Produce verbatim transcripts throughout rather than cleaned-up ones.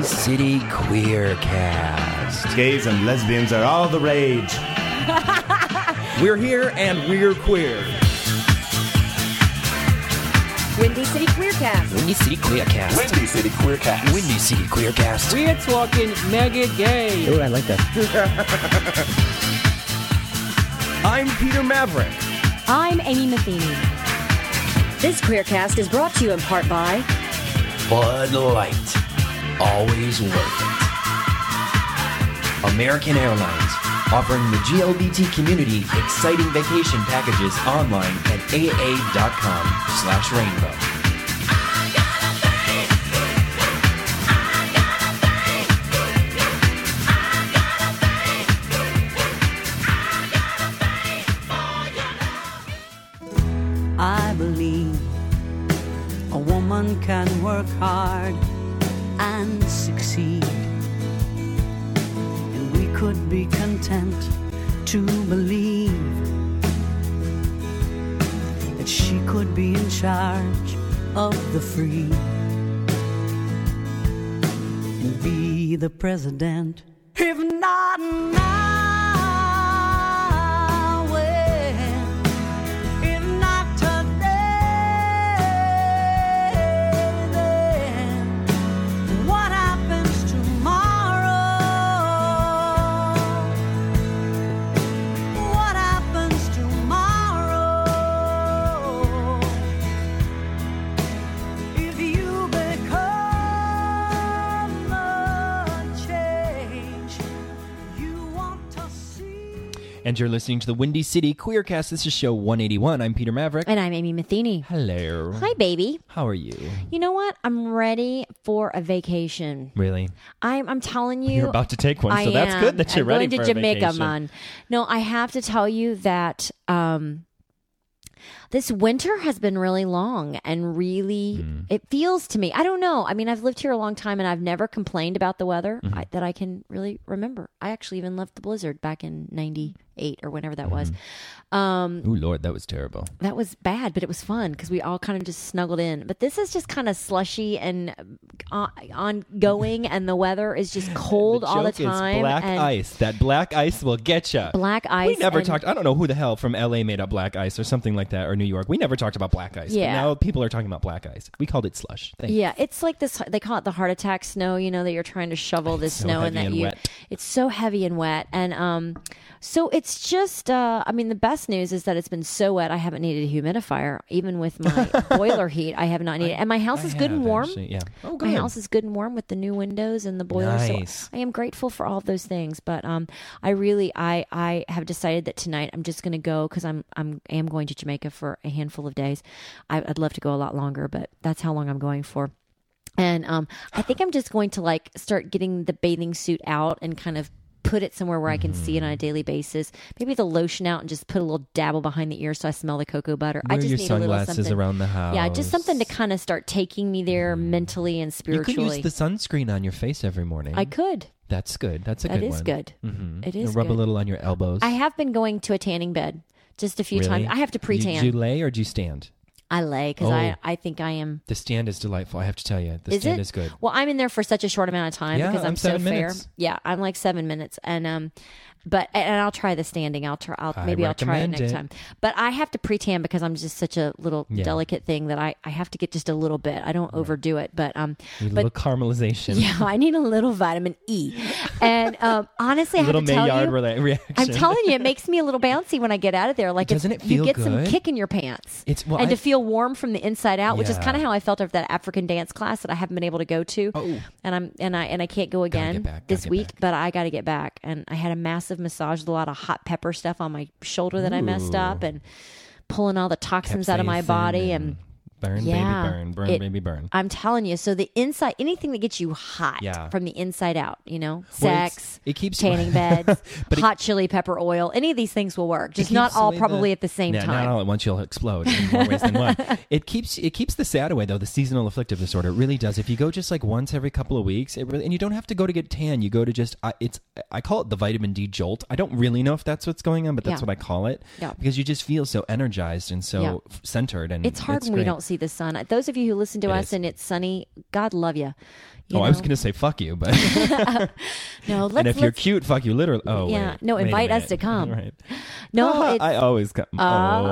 City Queercast. Gays and lesbians are all the rage. We're here and we're queer. Windy City Queercast. Windy City Queercast. Windy City Queercast. Windy City Queercast. We're talking mega gay. Oh, I like that. I'm Peter Maverick. I'm Amy Matheny. This Queercast is brought to you in part by Bud Light. Always worth it. American Airlines. Offering the G L B T community exciting vacation packages online at aa.com slash rainbow. I believe a woman can work hard and succeed. Could be content to believe that she could be in charge of the free and be the president. If not now, when? If not today, then what happens tomorrow? And you're listening to the Windy City Queercast. This is show one eighty-one. I'm Peter Maverick. And I'm Amy Matheny. Hello. Hi, baby. How are you? You know what? I'm ready for a vacation. Really? I'm, I'm telling you. You're about to take one, I so that's am. good that you're I'm ready going for to a Jamaica, vacation. man. No, I have to tell you that um, this winter has been really long and really, mm. it feels to me, I don't know. I mean, I've lived here a long time and I've never complained about the weather mm-hmm. I, that I can really remember. I actually even left the blizzard back in ninety-eight or whenever that mm-hmm. was. Um, oh, Lord, that was terrible. That was bad, but it was fun because we all kind of just snuggled in. But this is just kind of slushy and uh, ongoing, and the weather is just cold the all the joke time. Is black and ice. That black ice will get you. Black ice. We never and, talked. I don't know who the hell from L A made up black ice or something like that, or New York. We never talked about black ice. Yeah. But now people are talking about black ice. We called it slush. Thank yeah, you. it's like this. They call it the heart attack snow. You know that you're trying to shovel this it's so snow and that and you. Wet. It's so heavy and wet, and um, so it's just. Uh, I mean, the best news is that it's been so wet. I haven't needed a humidifier, even with my boiler heat. I have not needed, and my house I is good have, and warm. Actually, yeah. Oh, good. My house is good and warm with the new windows and the boiler. Nice. So I am grateful for all of those things. But um, I really, I, I have decided that tonight I'm just going to go because I'm, I'm, am going to Jamaica for a handful of days. I, I'd love to go a lot longer, but that's how long I'm going for. And um, I think I'm just going to like start getting the bathing suit out and kind of put it somewhere where I can see it on a daily basis. Maybe the lotion out and just put a little dabble behind the ear so I smell the cocoa butter. Wear I just your need a little sunglasses something around the house. Yeah, just something to kind of start taking me there mentally and spiritually. You could use the sunscreen on your face every morning. I could. That's good. That's a that good is one. Good. Mm-hmm. It is and rub good. a little on your elbows. I have been going to a tanning bed just a few really? times. I have to pre-tan. Do you lay or do you stand? I lay because oh. I, I think I am. The stand is delightful. I have to tell you, the is stand it? is good. Well, I'm in there for such a short amount of time yeah, because I'm, I'm so seven fair. minutes. Yeah, I'm like seven minutes, and um, but and I'll try the standing. I'll try. I'll, I maybe I'll try it next it. time. But I have to pre-tan because I'm just such a little yeah. delicate thing that I, I have to get just a little bit. I don't right. overdo it, but um, a but, little caramelization. Yeah, I need a little vitamin E, and um, honestly, I a little have to tell Maillard you, reaction. I'm telling you, it makes me a little bouncy when I get out of there. Like doesn't it's, it feel you get good? some kick in your pants, it's well, and I, to feel warm from the inside out, which yeah. is kind of how I felt after that African dance class that I haven't been able to go to. Oh. And I'm and I and I can't go again back, this week, back. but I got to get back. And I had a massive massage with a lot of hot pepper stuff on my shoulder that Ooh. I messed up and pulling all the toxins out of my body and. and burn, yeah, baby, burn, burn, it, baby, burn. I'm telling you. So the inside, anything that gets you hot yeah. from the inside out, you know, well, sex, it keeps tanning beds, but hot it, chili pepper oil, any of these things will work. Just keeps not all away probably the, at the same yeah, time. Not all at once, you'll explode in more ways than one. It keeps it keeps the sad away though. The seasonal afflictive disorder it really does. If you go just like once every couple of weeks, it really, and you don't have to go to get tan. You go to just I, it's I call it the vitamin D jolt. I don't really know if that's what's going on, but that's yeah. what I call it yeah. because you just feel so energized and so yeah. centered. And it's hard it's when we great. don't see see the sun. Those of you who listen to It us is. and it's sunny, God love you. you oh, I was know? going to say fuck you, but No, let's, and if you're let's- cute, fuck you literally. Oh, Yeah. wait. No, Wait a invite us minute. to come. Right. No, Ah, it's, I always come. oh.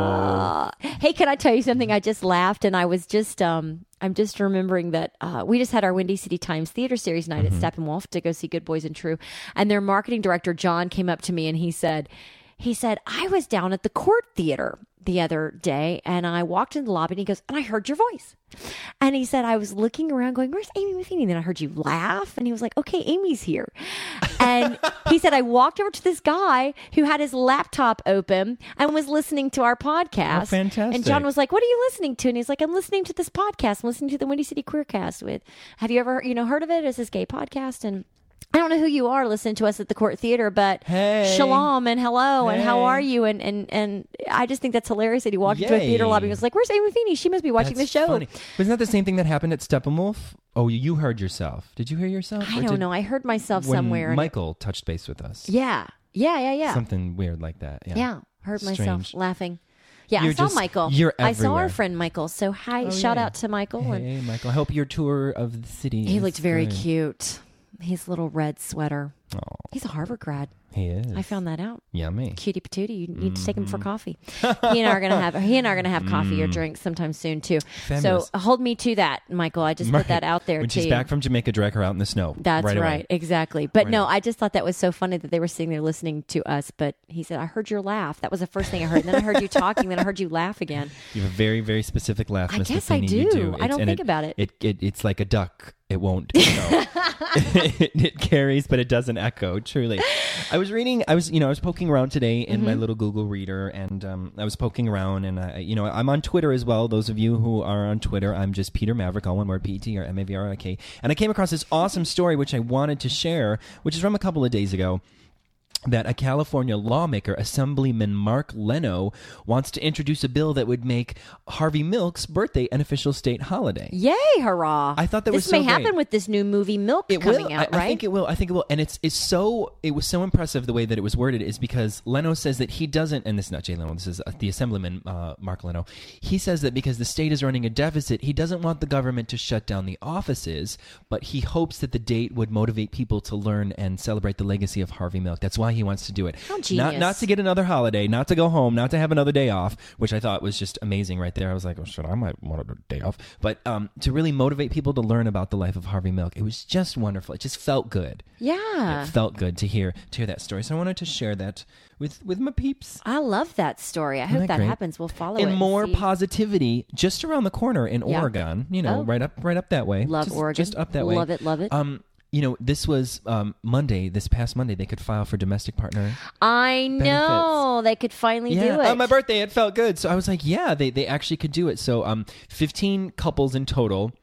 Ah. Hey, can I tell you something? I just laughed and I was just, um, I'm just remembering that uh, we just had our Windy City Times Theater Series night Mm-hmm. at Steppenwolf to go see Good Boys and True. And their marketing director, John, came up to me and he said, he said, I was down at the Court Theater the other day and I walked in the lobby and he goes, and I heard your voice. And he said, I was looking around going, where's Amy Matheny? And then I heard you laugh. And he was like, okay, Amy's here. And he said, I walked over to this guy who had his laptop open and was listening to our podcast. Oh, fantastic. And John was like, what are you listening to? And he's like, I'm listening to this podcast. I'm listening to the Windy City Queercast with, have you ever, you know, heard of it? It's this gay podcast. And I don't know who you are listening to us at the Court Theater, but Hey. shalom and hello and how Hey. are you? And, and and I just think that's hilarious that he walked into a Yay. theater lobby and was like, where's Amy Feeney? She must be watching That's the show. funny. Wasn't that the same thing that happened at Steppenwolf? Oh, you heard yourself. Did you hear yourself? I Or don't did- know. I heard myself when somewhere. and- Michael touched base with us. yeah. Yeah, yeah, yeah. Something weird like that. Yeah. Yeah. Heard myself Strange. laughing. Yeah, You're I saw just- Michael. you're I saw our everywhere. friend Michael. So hi, Oh, shout yeah. out to Michael. And Hey, Michael. I hope your tour of the city. he is looked very good. cute. His little red sweater. Oh, He's a Harvard grad. he is. I found that out. Yummy. Cutie patootie. You need to take him for Mm-hmm. coffee. He and I are gonna have he and I are gonna have coffee or drinks sometime soon too. Fabulous. So hold me to that, Michael. I just put Right. that out there When to she's you. back from Jamaica, drag her out in the snow. That's right. right, away. exactly. But Right no, away. I just thought that was so funny that they were sitting there listening to us. But he said, "I heard your laugh." That was the first thing I heard. And then I heard you talking. Then I heard you laugh again. You have a very, very specific laugh, I Miss guess I Matheny. You do. do. I don't and think about it. It, it. It's like a duck. It won't. You know. it, it carries, but it doesn't echo. Truly, I was reading. I was, you know, I was poking around today in Mm-hmm. my little Google Reader, and um, I was poking around, and I, you know, I'm on Twitter as well. Those of you who are on Twitter, I'm just Peter Maverick, all one word, P E T or M A V R I K, and I came across this awesome story which I wanted to share, which is from a couple of days ago. That a California lawmaker, Assemblyman Mark Leno, wants to introduce a bill that would make Harvey Milk's birthday an official state holiday. Yay! Hurrah! I thought that this was so may happen great. with this new movie Milk It coming will. out, I, right? I think it will. I think it will. And it's it's so it was so impressive the way that it was worded is because Leno says that he doesn't, and this is not Jay Leno. This is uh, the Assemblyman uh, Mark Leno. He says that because the state is running a deficit, he doesn't want the government to shut down the offices, but he hopes that the date would motivate people to learn and celebrate the legacy of Harvey Milk. That's why he wants to do it. How Not genius. not to get another holiday, not to go home, not to have another day off, which I thought was just amazing right there. I was like, oh shit, I might want a day off, but um, to really motivate people to learn about the life of Harvey Milk, it was just wonderful. It just felt good. yeah. It felt good to hear to hear that story. So I wanted to share that with with my peeps. I love that story. I hope that that great? happens. We'll follow it. And more see. positivity just around the corner in Yeah. Oregon. You know, Oh. right up right up that way. Love just, Oregon. Just up that way. Love it, love it. Um, you know, this was um, Monday. This past Monday, they could file for domestic partner. I know they could finally Yeah, do it. on my birthday, it felt good. So I was like, yeah, they, they actually could do it. So um, fifteen couples in total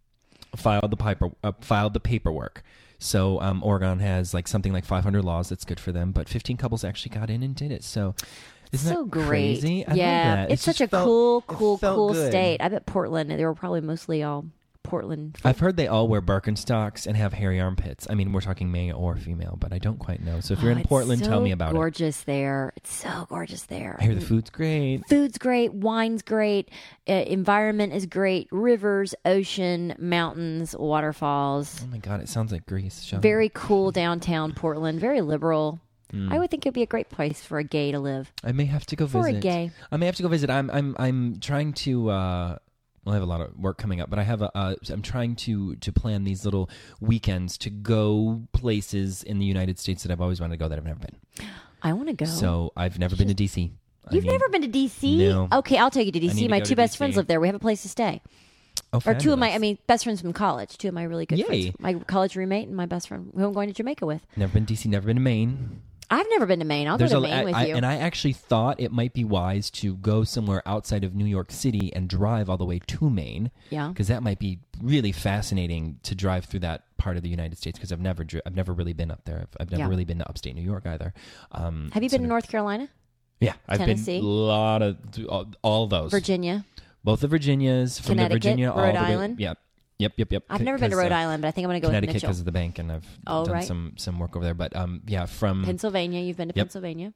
filed the piper, uh, filed the paperwork. So um, Oregon has like something like five hundred laws. That's good for them. But fifteen couples actually got in and did it. So isn't so that great. crazy? I yeah, love that. It it's such just a felt- cool, it cool, felt cool good. state. I bet Portland. They were probably mostly all Portland. I've heard they all wear Birkenstocks and have hairy armpits. I mean, we're talking male or female, but I don't quite know. So if you're Oh, in it's Portland, so tell me about it. Gorgeous there. It's so gorgeous there. I hear the food's great. Food's great, wine's great, uh, environment is great, rivers, ocean, mountains, waterfalls. Oh my God, it sounds like Greece. Sean. Very cool downtown Portland, very liberal. Hmm. I would think it'd be a great place for a gay to live. I may have to go For a visit. gay. I may have to go visit. I'm I'm I'm trying to. Uh, well, I have a lot of work coming up, but I have a. Uh, I'm trying to to plan these little weekends to go places in the United States that I've always wanted to go that I've never been. I want to go. So I've never been to D C. I You've mean- never been to D C? No. Okay, I'll take you to D I need C. to My go two to best D C. friends live there. We have a place to stay. Oh, Or two of my, I fabulous. mean, best friends from college. Two of my really good Yay. friends. My college roommate and my best friend who I'm going to Jamaica with. Never been to D C. Never been to Maine. I've never been to Maine. I'll There's go to a- Maine I- with I- you. and I actually thought it might be wise to go somewhere outside of New York City and drive all the way to Maine. Yeah. Because that might be really fascinating to drive through that part of the United States. Because I've never, dri- I've never really been up there. I've, I've never Yeah. really been to upstate New York either. Um, have you so been to North Carolina? Yeah, I've Tennessee? been a lot of all, all those. Virginia? Both the Virginias, from the Connecticut, Virginia all Rhode the way. Island? Yep, yep, yep, yep. I've C- never been to 'cause, Rhode uh, Island, but I think I'm going to go with Connecticut Mitchell. because of the bank, and I've Oh, done right. some some work over there. But um, yeah, from Pennsylvania. You've been to Yep. Pennsylvania?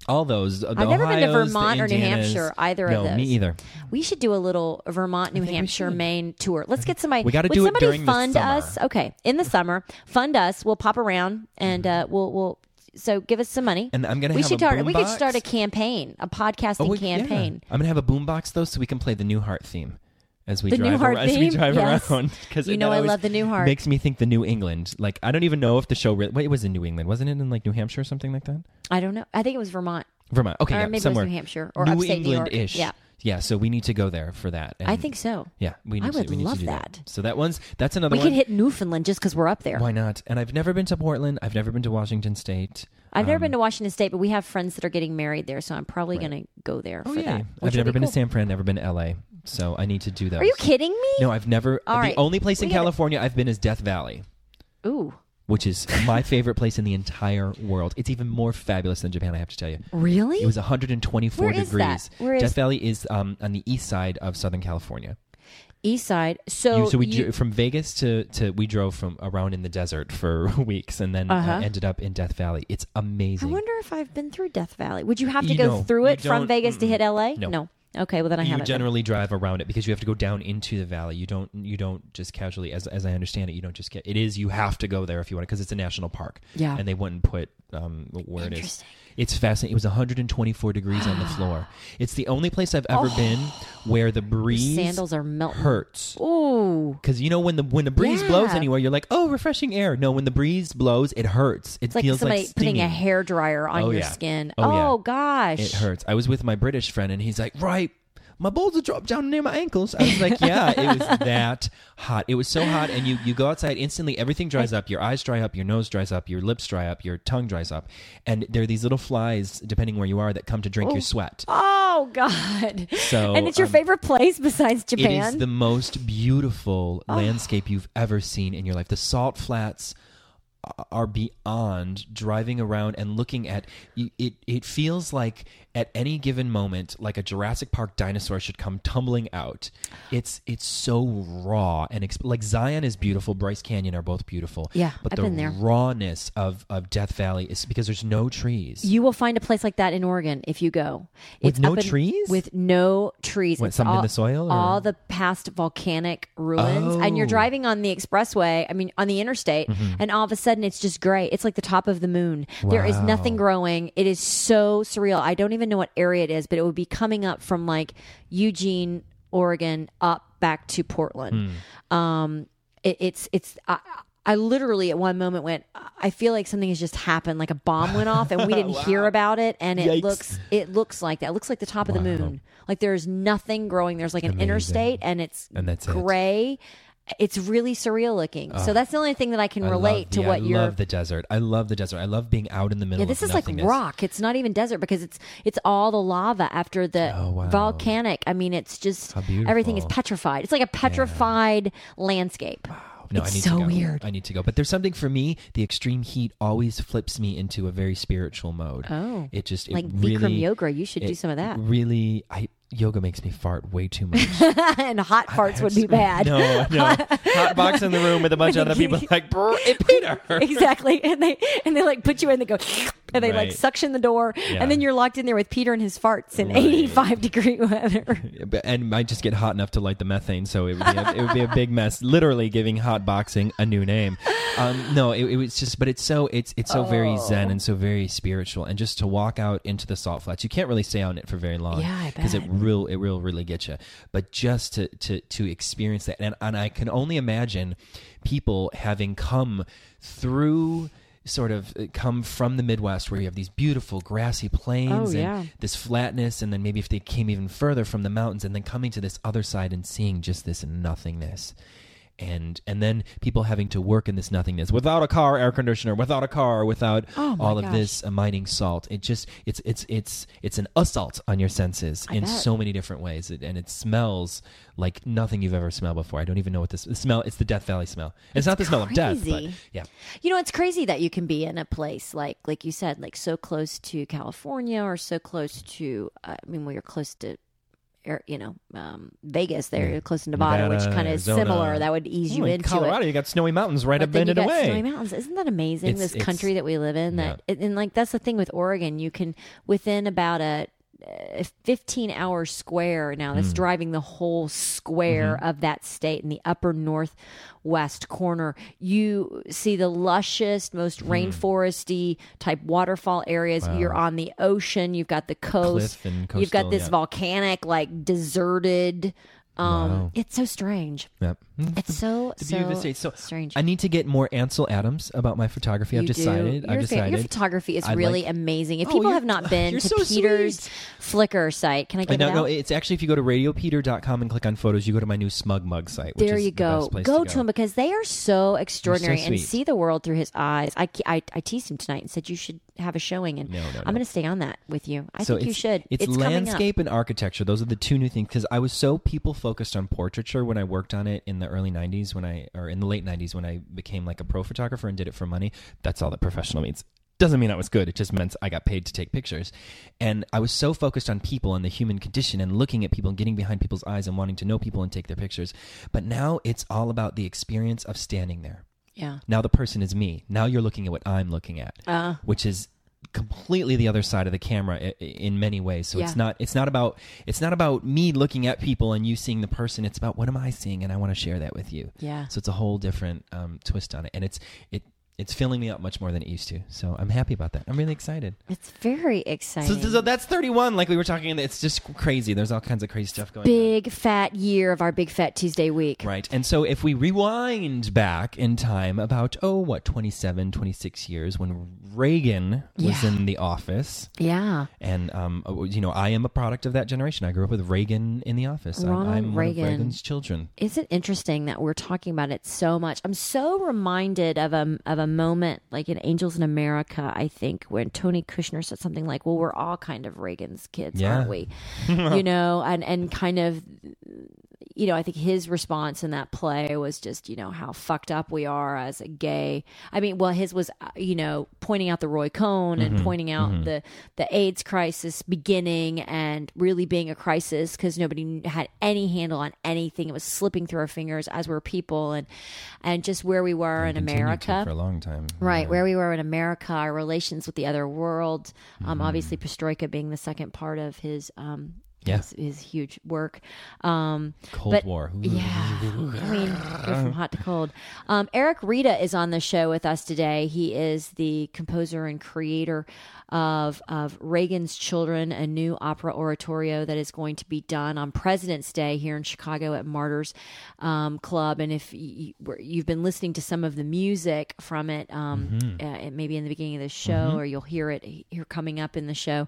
All those. The I've never been to Ohios, the Vermont or New Indianas. Hampshire, either no, of those. me either. We should do a little Vermont, New think we Hampshire, should. Maine tour. Let's get somebody. We gotta would do it somebody during the fund summer. us? Okay, in the summer, fund us. We'll pop around and uh, we'll we'll. So give us some money. And I'm gonna we have should a start. We could boombox. start a campaign, a podcasting Oh, we- campaign. yeah. I'm gonna have a boombox though, so we can play the Newhart theme as we The drive Newhart around, as we theme? drive Yes. around. Because You know I love the Newhart. Makes me think the New England. Like I don't even know if the show. Really, wait, it was in New England, wasn't it? In like New Hampshire or something like that. I don't know. I think it was Vermont. Vermont. Okay, Or yeah, maybe it was somewhere New Hampshire or New upstate New York. England-ish. Yeah. yeah. So we need to go there for that. And I think so. Yeah, we need I to, would we need love to do that. So that one's that's another We one. could hit Newfoundland just because we're up there. Why not? And I've never been to Portland. I've never been to Washington State. I've never Um, been to Washington State, but we have friends that are getting married there, so I'm probably Right. going to go there Oh for yeah, that. I've which never would be been cool. to San Fran. Never been to L A. So I need to do those. Are you kidding me? No, I've never. All the right. only place in We gotta- California I've been is Death Valley, Ooh, which is my favorite place in the entire world. It's even more fabulous than Japan, I have to tell you. really? It was one hundred twenty-four Where is degrees. that? Where is- Death Valley is um, on the east side of Southern California. East Side. So, You- so we you- dro- from Vegas to, to we drove from around in the desert for weeks, and then Uh-huh. uh, ended up in Death Valley. It's I amazing. wonder if I've been through Death Valley. Would you have to You go know, through you it from don't- Vegas to hit L A? No. No. Okay, well then I you haven't. been. generally drive around it because you have to go down into the valley. You don't you don't just casually, as as I understand it, you don't just get. It is you have to go there if you want to because it's a national park. Yeah. and they wouldn't put um, where it is. Interesting. It's fascinating. It was one hundred twenty-four degrees on the floor. It's the only place I've ever been where the breeze Sandals are melting. hurts. Ooh. Because you know when the when the breeze Yeah. blows anywhere, you're like, oh, refreshing air. No, when the breeze blows, it hurts. It It's like feels somebody like putting a stinging. hair dryer on Oh, your yeah. skin. Oh, yeah. gosh. It hurts. I was with my British friend, and he's like, right, my balls are dropped down near my ankles. I was like, yeah, it was that hot. It was so hot, and you, you go outside, instantly everything dries up. Your eyes dry up, your nose dries up, your lips dry up, your tongue dries up. And there are these little flies, depending where you are, that come to drink your sweat. Oh God. So, and it's your um, favorite place besides Japan. It is the most beautiful landscape you've ever seen in your life. The salt flats are beyond driving around and looking at it. It feels like at any given moment, like a Jurassic Park dinosaur should come tumbling out. It's it's so raw and exp- like Zion is beautiful. Bryce Canyon are both beautiful. Yeah, but I've the been there. rawness of, of Death Valley is because there's no trees. You will find a place like that in Oregon if you go. With It's no up in- trees? With no trees. What, It's something in all, the soil, or- All the past volcanic ruins. And you're Oh. driving on the expressway, I mean, on the interstate, and all of a sudden it's just gray. It's like the top of the moon. There is Wow. nothing growing. It is so surreal. I don't even know what area it is, but it would be coming up from like Eugene, Oregon, up back to Portland. Um, it, it's, it's, I, I literally at one moment went, I feel like something has just happened, like a bomb went off and we didn't hear about it. And it Yikes. looks, it looks like that. It looks like the top of the Wow. moon. Like there's nothing growing. There's like an Amazing. interstate and it's And that's it. gray. It's really surreal looking. so that's the only thing that I can I relate love- to yeah, what I you're. love the desert. I love the desert. I love being out in the middle Yeah, this of is like nothingness. rock. It's not even desert because it's it's all the lava after the Oh, wow. volcanic. I mean, it's just How beautiful. everything is petrified. It's like a petrified landscape. No, It's I need so to go. weird. I need to go. But there's something for me, the extreme heat always flips me into a very spiritual mode. Oh. It just it Like really, Bikram yoga, you should do it some of that. Really, I yoga makes me fart way too much. And hot farts would be bad. No, no. Hot box in the room with a bunch of other people like, "Brr, it Peter. Exactly. And they and they like put you in, they go and they like Right. suction the door Yeah. and then you're locked in there with Peter and his farts in Right. eighty-five degree weather. But- and might just get hot enough to light the methane, so it would be a, it would be a big mess. Literally giving hot boxing a new name. Um, no, it, it was just, but it's so it's it's so very zen Oh. and so very spiritual, and just to walk out into the salt flats, you can't really stay on it for very long. Yeah, I because it bet. real it will really get you. But just to to to experience that, and and I can only imagine people having come through. Sort of uh, come from the Midwest where you have these beautiful grassy plains Oh, yeah. and this flatness, and then maybe if they came even further from the mountains, and then coming to this other side and seeing just this nothingness. And and then people having to work in this nothingness without a car, air conditioner, without a car, without Oh, my all of gosh. this uh, mining salt. It just it's it's it's it's an assault on your senses I in bet. so many different ways, it, and it smells like nothing you've ever smelled before. I don't even know what this the smell. It's the Death Valley smell. It's, not the smell of death, but crazy. yeah. You know, it's crazy that you can be in a place like, like you said, like so close to California or so close to, uh, I mean, well, you're close to er, you know, um, Vegas there, close to Nevada, Nevada, which kind of is Arizona. similar. That would ease you Oh, in into Colorado, it. you got snowy mountains right But up then you bending got away. snowy mountains. Isn't that amazing? It's- this it's- country that we live in. That it, and like that's the thing with Oregon. You can within about a a fifteen hour square now that's Mm. driving the whole square Mm-hmm. of that state in the upper northwest corner. You see the lushest, most rainforesty type waterfall areas. Hmm. Wow. You're on the ocean. You've got the coast. Cliff and You've got coastal, this yeah. volcanic, like deserted. Um, Wow. It's so strange. Yep. It's so The so beauty of the state. So strange. I need to get more Ansel Adams about my photography. I've You do. decided. Your I've fa- decided. Your photography is I'd really like- amazing. If Oh, people you're- have not been you're to so Peter's sweet. Flickr site, can I Uh, give no, it out? no, it's actually if you go to radio peter dot com and click on photos, you go to my new Smug Mug site. Which there is you the go. best place Go to to him because they are so extraordinary and sweet. see the world through his eyes. I, I, I teased him tonight and said you should have a showing, and No, no, I'm no. going to stay on that with you. I so think you it's, should. It's, coming up. landscape and architecture. Those are the two new things because I was so people focused on portraiture when I worked on it in the early nineties when I or in the late nineties when I became like a pro photographer and did it for money. That's all that professional means. Doesn't mean I was good. It just meant I got paid to take pictures. And I was so focused on people and the human condition and looking at people and getting behind people's eyes and wanting to know people and take their pictures. But now it's all about the experience of standing there. Yeah. Now the person is me. Now you're looking at what I'm looking at, Uh. which is completely the other side of the camera i- i- in many ways. So it's Yeah. not it's not about it's not about me looking at people and you seeing the person. It's about what am I seeing, and I want to share that with you. Yeah. So it's a whole different um, twist on it, and it's it it's filling me up much more than it used to. So I'm happy about that. I'm really excited. It's very So, exciting. so that's thirty-one, like we were talking. It's just crazy. There's all kinds of crazy stuff going on. Big fat year of our Big Fat Tuesday week. Right. And so if we rewind back in time about, oh, what, twenty-seven, twenty-six years when Reagan was Yeah. in the office. Yeah. And, um, you know, I am a product of that generation. I grew up with Reagan in the office. I'm, Ronald I'm one Reagan. of Reagan's children. Isn't it interesting that we're talking about it so much? I'm so reminded of a of a moment like in Angels in America, I think, when Tony Kushner said something like, "Well, we're all kind of Reagan's kids, Yeah. aren't we?" You know, and and kind of, you know, I think his response in that play was just, you know, how fucked up we are as a gay. I mean, well, his was, uh, you know, pointing out the Roy Cohn and Mm-hmm. pointing out the the AIDS crisis beginning and really being a crisis because nobody had any handle on anything. It was slipping through our fingers as were people, and and just where we were in Continued to America. for a long time. Right, Yeah. where we were in America, our relations with the other world. Um, Mm-hmm. Obviously, Perestroika being the second part of his um, Yeah. his, his huge work. Um, Cold but- War. Ooh. yeah, I mean, go from hot to cold. Um, Eric Rita is on the show with us today. He is the composer and creator of of Reagan's Children, a new opera oratorio that is going to be done on President's Day here in Chicago at Martyrs um, Club. And if you, you've been listening to some of the music from it, um, uh, it maybe in the beginning of the show, or you'll hear it here coming up in the show.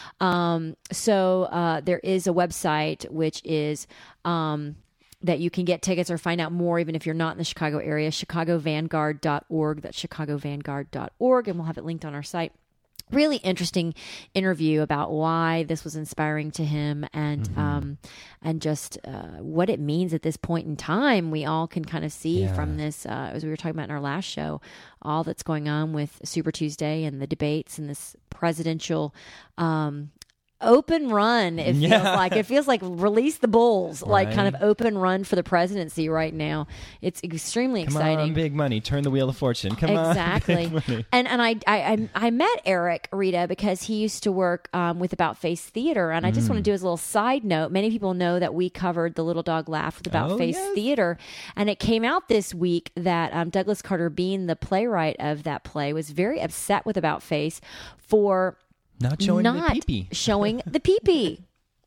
Um, so uh, there is a website which is. Um, that you can get tickets or find out more even if you're not in the Chicago area, chicago vanguard dot org. That's chicago vanguard dot org, and we'll have it linked on our site. Really interesting interview about why this was inspiring to him and Mm-hmm. um, and just uh, what it means at this point in time. We all can kind of see Yeah. from this, uh, as we were talking about in our last show, all that's going on with Super Tuesday and the debates and this presidential um, open run. It feels Yeah. like it feels like release the bulls, like kind of Right. open run for the presidency right now. It's extremely Come exciting. on, big money. Turn the wheel of fortune. Come Exactly. on. Big money. And and I, I I I met Eric Rita because he used to work um, with About Face Theater, and I just Mm. want to do as a little side note. Many people know that we covered The Little Dog Laughed with About Oh, Face yes. Theater, and it came out this week that um, Douglas Carter Bean, the playwright of that play, was very upset with About Face for Not showing not the pee-pee. showing the pee-pee.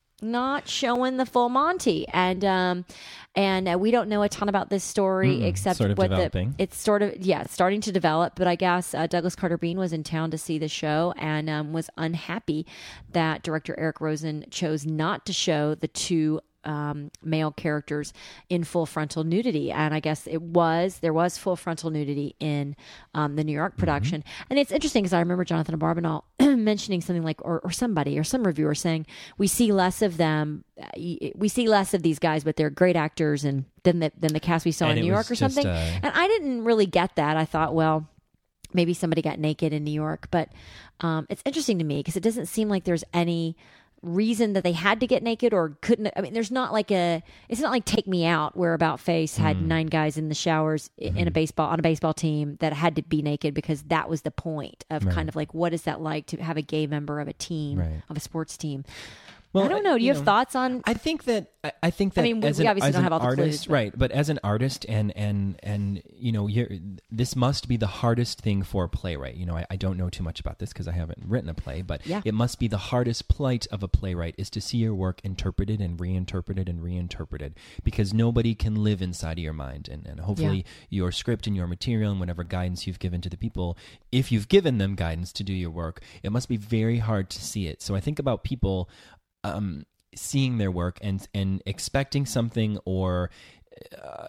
Not showing the full Monty, and um, and uh, we don't know a ton about this story Mm-mm, except sort of what developing. the it's sort of yeah it's starting to develop. But I guess uh, Douglas Carter Bean was in town to see the show and um, was unhappy that director Eric Rosen chose not to show the two um, male characters in full frontal nudity. And I guess it was, there was full frontal nudity in um, the New York production. Mm-hmm. And it's interesting because I remember Jonathan Barbanel mentioning something like, or, or somebody, or some reviewer saying, we see less of them. uh, We see less of these guys, but they're great actors and than the, than the cast we saw And in it New York was or just, something. uh, And I didn't really get that. I thought, well, maybe somebody got naked in New York, but um, it's interesting to me because it doesn't seem like there's any reason that they had to get naked or couldn't. I mean, there's not like a, it's not like Take Me Out where About Face had mm. nine guys in the showers mm-hmm. in a baseball, on a baseball team that had to be naked because that was the point of right. kind of like, what is that like to have a gay member of a team, right. of a sports team? Well, I don't know. Do you, you have know, thoughts on? I think that I, I think that I mean, as we an, obviously as don't an have all the artist, clues, but. right? But as an artist, and and and you know, you're, this must be the hardest thing for a playwright. You know, I, I don't know too much about this because I haven't written a play, but yeah. it must be the hardest plight of a playwright is to see your work interpreted and reinterpreted and reinterpreted because nobody can live inside of your mind, and and hopefully yeah. your script and your material and whatever guidance you've given to the people, if you've given them guidance to do your work, it must be very hard to see it. So I think about people. Um, seeing their work and and expecting something or uh,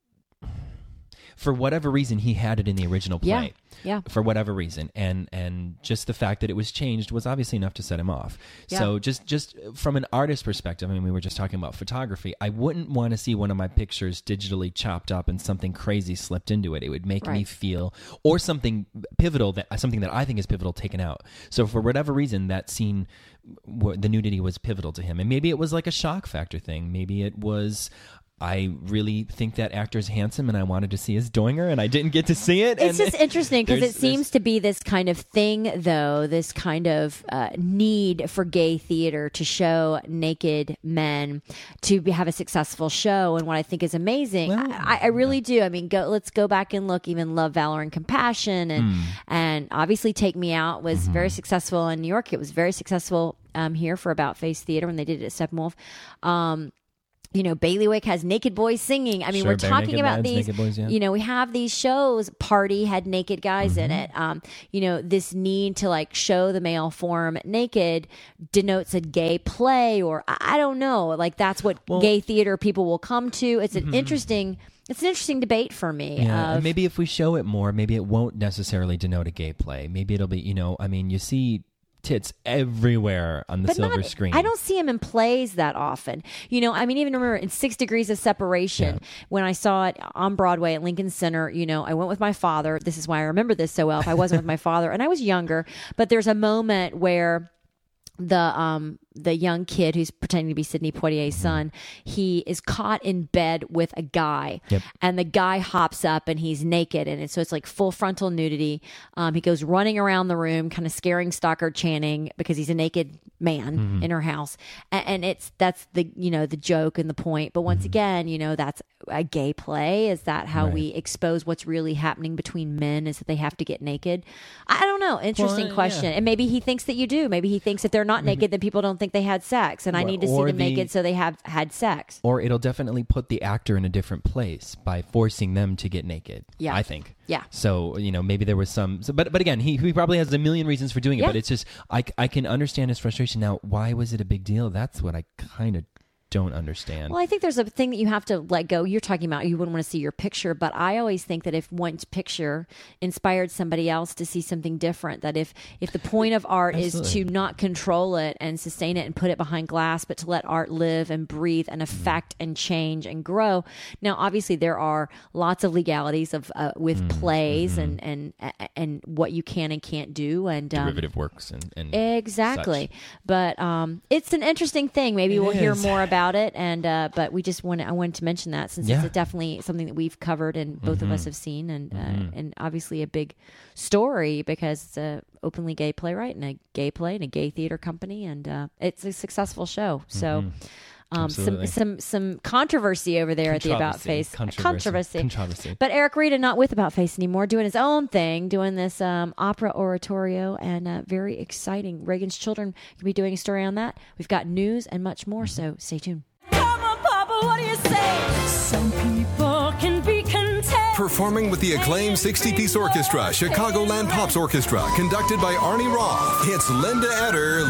for whatever reason he had it in the original play. Yeah. Yeah. For whatever reason. And and just the fact that it was changed was obviously enough to set him off. Yeah. So just just from an artist perspective, I mean, we were just talking about photography. I wouldn't want to see one of my pictures digitally chopped up and something crazy slipped into it. It would make right. me feel, or something pivotal, that something that I think is pivotal taken out. So for whatever reason, that scene, the nudity was pivotal to him. And maybe it was like a shock factor thing. Maybe it was, I really think that actor's handsome and I wanted to see his doinger and I didn't get to see it. It's and just interesting because it seems there's... to be this kind of thing, though, this kind of uh, need for gay theater to show naked men to be, have a successful show. And what I think is amazing, well, I, I really yeah. do. I mean, go, let's go back and look, even Love, Valor, and Compassion. And, mm. and obviously Take Me Out was mm-hmm. very successful in New York. It was very successful um, here for About Face Theater when they did it at Steppenwolf. Um, You know, Bailiwick has naked boys singing. I mean, sure, we're talking about lads, these, boys, yeah. you know, we have these shows. Party had naked guys mm-hmm. in it. Um, you know, this need to like show the male form naked denotes a gay play, or I, I don't know. Like that's what well, gay theater people will come to. It's an mm-hmm. interesting, it's an interesting debate for me. Yeah, of, and maybe if we show it more, maybe it won't necessarily denote a gay play. Maybe it'll be, you know, I mean, you see tits everywhere on the but silver not, screen. I don't see him in plays that often. You know, I mean, even remember in Six Degrees of Separation, yeah. when I saw it on Broadway at Lincoln Center, you know, I went with my father. This is why I remember this so well. If I wasn't with my father, and I was younger, but there's a moment where the um the young kid who's pretending to be Sidney Poitier's mm-hmm. son, he is caught in bed with a guy, yep. and the guy hops up and he's naked, and it's, so it's like full frontal nudity. Um, he goes running around the room, kind of scaring Stockard Channing because he's a naked man mm-hmm. in her house, and, and it's that's the you know the joke and the point. But once mm-hmm. again, you know that's a gay play. Is that how right. we expose what's really happening between men? Is that they have to get naked? I don't know. Interesting well, question. Yeah. And maybe he thinks that you do. Maybe he thinks if they're not maybe. naked, then people don't think they had sex, and I need to see them the, naked so they have had sex. Or it'll definitely put the actor in a different place by forcing them to get naked. Yeah, I think. Yeah. So you know maybe there was some, so, but but again he he probably has a million reasons for doing it. Yeah. But it's just I I can understand his frustration now. Why was it a big deal? That's what I kind of don't understand. Well, I think there's a thing that you have to let go. You're talking about you wouldn't want to see your picture, but I always think that if one's picture inspired somebody else to see something different, that if if the point of art Absolutely. is to not control it and sustain it and put it behind glass, but to let art live and breathe and affect mm. and change and grow. Now, obviously, there are lots of legalities of uh, with mm. plays mm-hmm. and and and what you can and can't do, and um, derivative works and, and exactly. Such. But um, it's an interesting thing. Maybe it we'll is. hear more about it, and uh, but we just wanted I wanted to mention that since yeah. it's definitely something that we've covered and both mm-hmm. of us have seen, and mm-hmm. uh, and obviously a big story because it's a openly gay playwright and a gay play and a gay theater company, and uh, it's a successful show. So. Mm-hmm. Um, some some some controversy over there at the About Face controversy. controversy. Controversy. But Eric Rita not with About Face anymore, doing his own thing, doing this um, opera oratorio, and uh, very exciting. Reagan's Children could be doing a story on that. We've got news and much more, so stay tuned. Come on, Papa, what do you say? Some people can be content. Performing with the acclaimed sixty-piece orchestra, Chicagoland Pops Orchestra, conducted by Arnie Roth. It's Linda Eder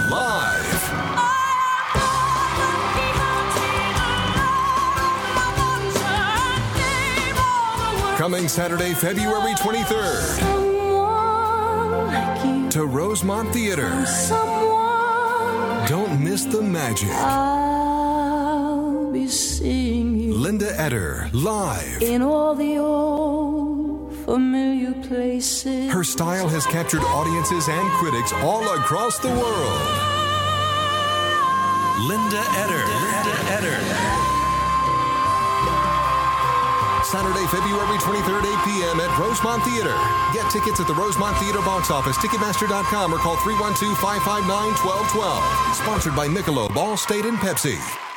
live. Coming Saturday, February twenty-third. Like to Rosemont Theater. Don't miss the magic. I'll be singing Linda Eder, live. In all the old familiar places. Her style has captured audiences and critics all across the world. Linda Eder. Linda Eder. Saturday, February twenty-third, eight p.m. at Rosemont Theater. Get tickets at the Rosemont Theater box office, Ticketmaster dot com, or call three one two, five five nine, one two one two. Sponsored by Michelob, Allstate, and Pepsi.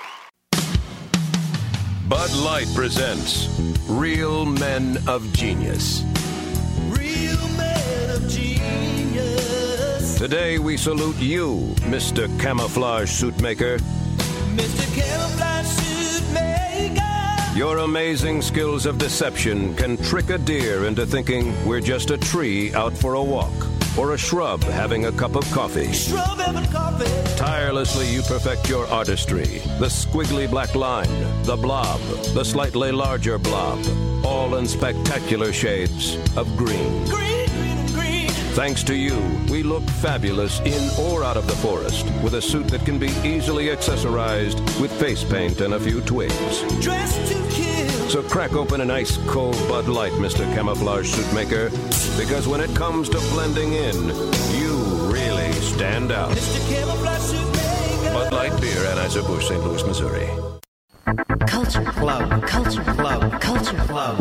Bud Light presents Real Men of Genius. Real Men of Genius. Today we salute you, Mister Camouflage Suit Maker. Mister Camouflage Suit Maker. Your amazing skills of deception can trick a deer into thinking we're just a tree out for a walk, or a shrub having a cup of coffee. Shrub having coffee. Tirelessly you perfect your artistry. The squiggly black line, the blob, the slightly larger blob, all in spectacular shades of green. Green, green, and green. Thanks to you, we look fabulous in or out of the forest with a suit that can be easily accessorized with face paint and a few twigs. Dressed to kill. So crack open an ice cold Bud Light, Mister Camouflage Suit Maker, because when it comes to blending in, you really stand out. Mister Camouflage Suit Maker. Bud Light Beer, Anheuser-Busch, Saint Louis, Missouri. Culture Club. Culture Club. Culture Club.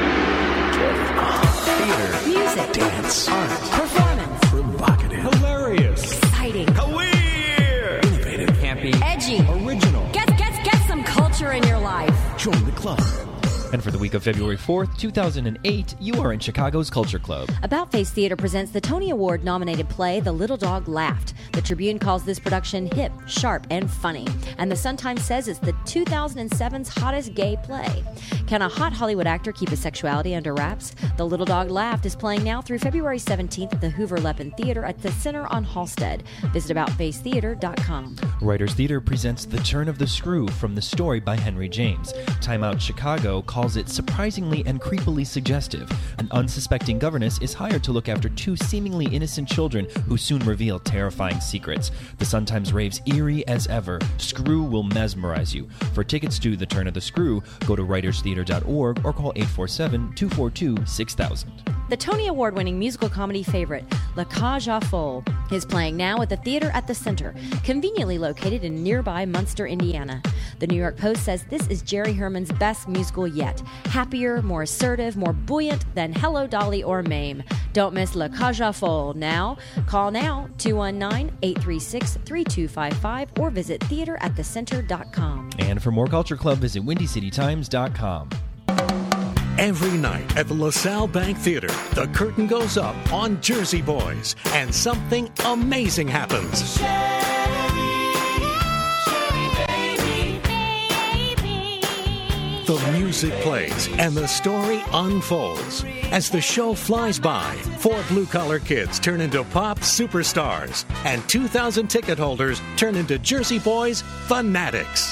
Theater, Music. dance, Art. Performance. provocative, Hilarious. Exciting. innovative, Campy. Edgy. Original. Get, get, get some culture in your life. join the club. And for the week of February fourth, two thousand eight, you are in Chicago's Culture Club. About Face Theater presents the Tony Award-nominated play The Little Dog Laughed. The Tribune calls this production hip, sharp, and funny. And the Sun-Times says it's the two thousand seven's hottest gay play. Can a hot Hollywood actor keep his sexuality under wraps? The Little Dog Laughed is playing now through February seventeenth at the Hoover Leppen Theater at the Center on Halstead. Visit about face theater dot com. Writers Theater presents The Turn of the Screw from the story by Henry James. Time Out Chicago calls it surprisingly and creepily suggestive. An unsuspecting governess is hired to look after two seemingly innocent children who soon reveal terrifying secrets. The Sun-Times raves eerie as ever. Screw will mesmerize you. For tickets to The Turn of the Screw, go to writers theater dot org or call eight four seven, two four two, six thousand. The Tony Award-winning musical comedy favorite, La Cage aux Folles, is playing now at the Theater at the Center, conveniently located in nearby Munster, Indiana. The New York Post says this is Jerry Herman's best musical yet. Happier, more assertive, more buoyant than Hello, Dolly or Mame. Don't miss La Cage aux Folles now. Call now, two one nine, eight three six, three two five five, or visit theater at the center dot com. And for more Culture Club, visit windy city times dot com. Every night at the LaSalle Bank Theater, the curtain goes up on Jersey Boys, and something amazing happens. The music plays and the story unfolds. As the show flies by, four blue-collar kids turn into pop superstars, and two thousand ticket holders turn into Jersey Boys fanatics.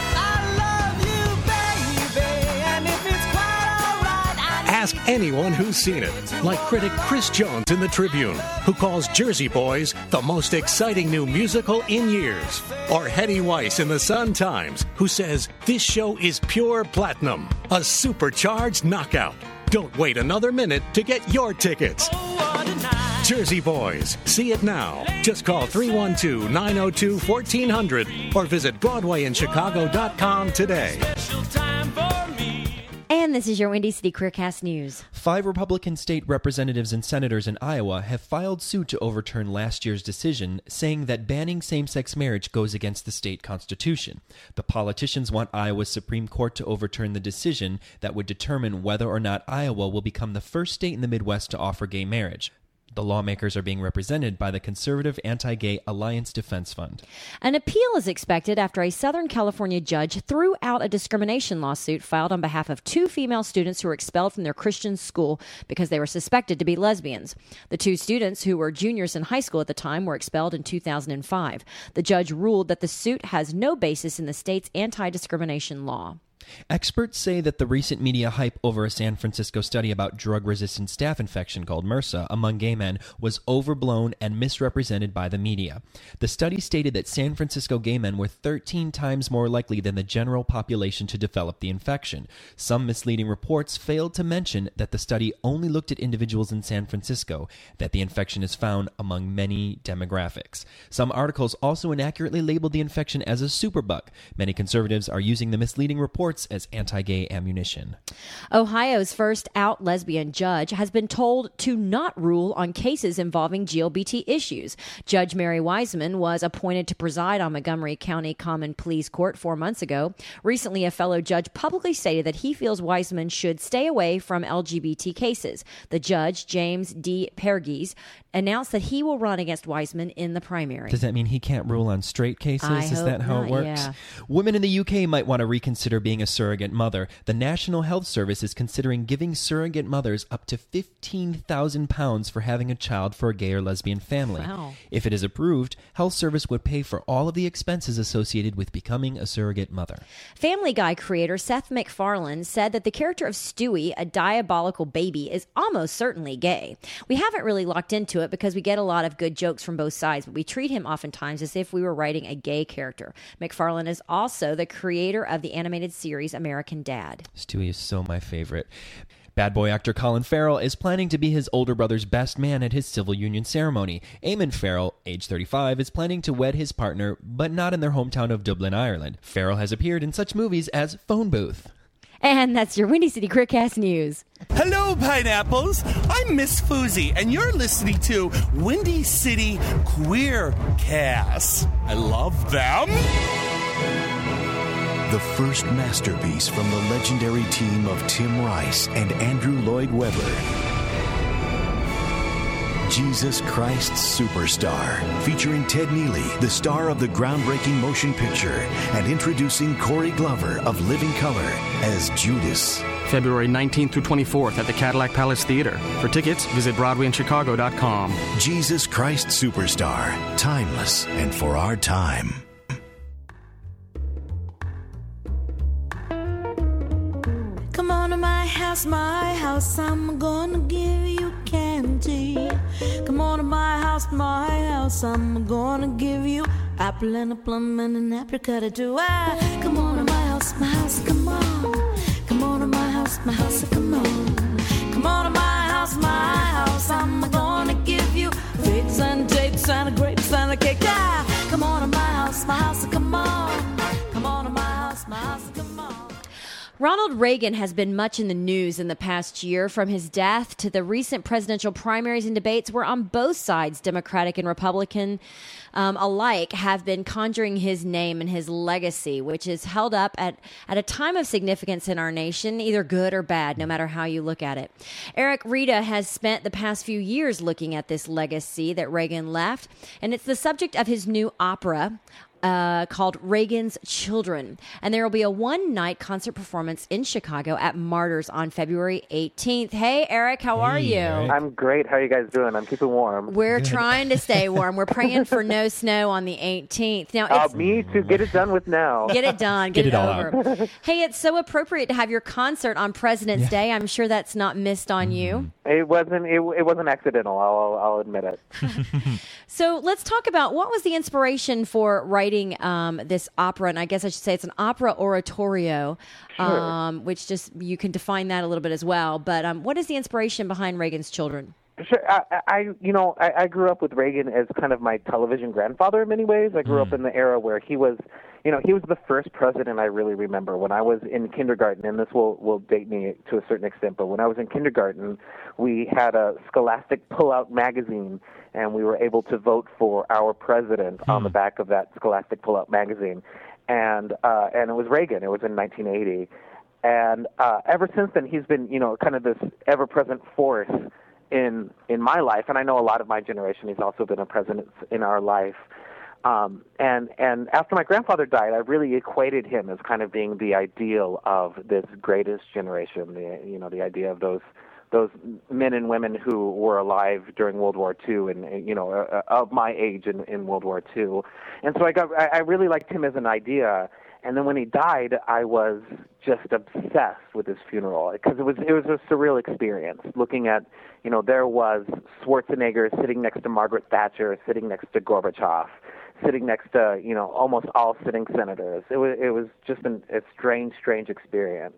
Ask anyone who's seen it, like critic Chris Jones in the Tribune, who calls Jersey Boys the most exciting new musical in years. Or Hetty Weiss in the Sun-Times, who says this show is pure platinum, a supercharged knockout. Don't wait another minute to get your tickets. Jersey Boys. See it now. Just call three one two, nine oh two, one four hundred or visit broadway in chicago dot com today. And this is your Windy City Careercast News. Five Republican state representatives and senators in Iowa have filed suit to overturn last year's decision, saying that banning same-sex marriage goes against the state constitution. The politicians want Iowa's Supreme Court to overturn the decision that would determine whether or not Iowa will become the first state in the Midwest to offer gay marriage. The lawmakers are being represented by the conservative Anti-Gay Alliance Defense Fund. An appeal is expected after a Southern California judge threw out a discrimination lawsuit filed on behalf of two female students who were expelled from their Christian school because they were suspected to be lesbians. The two students, who were juniors in high school at the time, were expelled in two thousand five. The judge ruled that the suit has no basis in the state's anti-discrimination law. Experts say that the recent media hype over a San Francisco study about drug-resistant staph infection called MRSA among gay men was overblown and misrepresented by the media. The study stated that San Francisco gay men were thirteen times more likely than the general population to develop the infection. Some misleading reports failed to mention that the study only looked at individuals in San Francisco, that the infection is found among many demographics. Some articles also inaccurately labeled the infection as a superbug. Many conservatives are using the misleading reports as anti-gay ammunition. Ohio's first out lesbian judge has been told to not rule on cases involving G L B T issues. Judge Mary Wiseman was appointed to preside on Montgomery County Common Pleas Court four months ago. Recently, a fellow judge publicly stated that he feels Wiseman should stay away from L G B T cases. The judge, James D. Pergis, announced that he will run against Wiseman in the primary. Does that mean he can't rule on straight cases? I Is hope that how not, it works? yeah. Women in the U K might want to reconsider being a surrogate mother. The National Health Service is considering giving surrogate mothers up to fifteen thousand pounds for having a child for a gay or lesbian family. Wow. If it is approved, Health Service would pay for all of the expenses associated with becoming a surrogate mother. Family Guy creator Seth MacFarlane said that the character of Stewie, a diabolical baby, is almost certainly gay. We haven't really locked into it because we get a lot of good jokes from both sides, but we treat him oftentimes as if we were writing a gay character. MacFarlane is also the creator of the animated series American Dad. Stewie is so my favorite. Bad boy actor Colin Farrell is planning to be his older brother's best man at his civil union ceremony. Eamon Farrell, age thirty-five, is planning to wed his partner, but not in their hometown of Dublin, Ireland. Farrell has appeared in such movies as Phone Booth. And that's your Windy City Crickcast News. Hello, pineapples. I'm Miss Fousey, and you're listening to Windy City Queercast. I love them. The first masterpiece from the legendary team of Tim Rice and Andrew Lloyd Webber. Jesus Christ Superstar, featuring Ted Neely, the star of the groundbreaking motion picture, and introducing Corey Glover of Living Color as Judas. February nineteenth through twenty-fourth at the Cadillac Palace Theater. For tickets, visit Broadway in Chicago dot com. Jesus Christ Superstar, timeless and for our time. Come on to my house, my house, I'm gonna give you candy. Come on to my house, my house, I'm gonna give you apple and a plum and an apricot too. Ah, come on to my house, my house, come on. Come on to my house, my house, come on. Come on to my house, my house, I'm gonna give you figs and dates and a grapes and a cake. Ah, come on to my house, my house, come on. Come on to my house, my house, come on. Ronald Reagan has been much in the news in the past year, from his death to the recent presidential primaries and debates where on both sides, Democratic and Republican um, alike, have been conjuring his name and his legacy, which is held up at, at a time of significance in our nation, either good or bad, no matter how you look at it. Eric Rita has spent the past few years looking at this legacy that Reagan left, and it's the subject of his new opera, Uh, called Reagan's Children. And there will be a one-night concert performance in Chicago at Martyrs on February eighteenth. Hey, Eric, how are you? Eric. I'm great. How are you guys doing? I'm keeping warm. We're trying to stay warm. We're praying for no snow on the eighteenth. Now, uh, it's, me too. Get it done with now. Get it done. Get, Get it, it all over. Hey, it's so appropriate to have your concert on President's yeah. Day. I'm sure that's not missed on you. It wasn't. It, it wasn't accidental. I'll, I'll admit it. So let's talk about what was the inspiration for writing um, this opera, and I guess I should say it's an opera oratorio, Sure. um, which just you can define that a little bit as well. But um, what is the inspiration behind Reagan's Children? Sure. I, I you know, I, I grew up with Reagan as kind of my television grandfather in many ways. I grew Mm. up in the era where he was, you know, he was the first president I really remember. When I was in kindergarten, and this will, will date me to a certain extent, but when I was in kindergarten, we had a Scholastic Pullout magazine, and we were able to vote for our president mm. on the back of that Scholastic Pullout magazine. And uh, and it was Reagan. It was in nineteen eighty. And uh, ever since then, he's been, you know, kind of this ever-present force in in my life, and I know a lot of my generation. He's also been a president in our life. Um, and and after my grandfather died, I really equated him as kind of being the ideal of this greatest generation. The you know the idea of those those men and women who were alive during World War Two, and, and you know uh, of my age in, in World War Two. And so I got I, I really liked him as an idea. and then when he died, I was just obsessed with his funeral because it was it was a surreal experience. Looking at, you know, there was Schwarzenegger sitting next to Margaret Thatcher, sitting next to Gorbachev, sitting next to, you know, almost all sitting senators. It was it was just an, a strange, strange experience,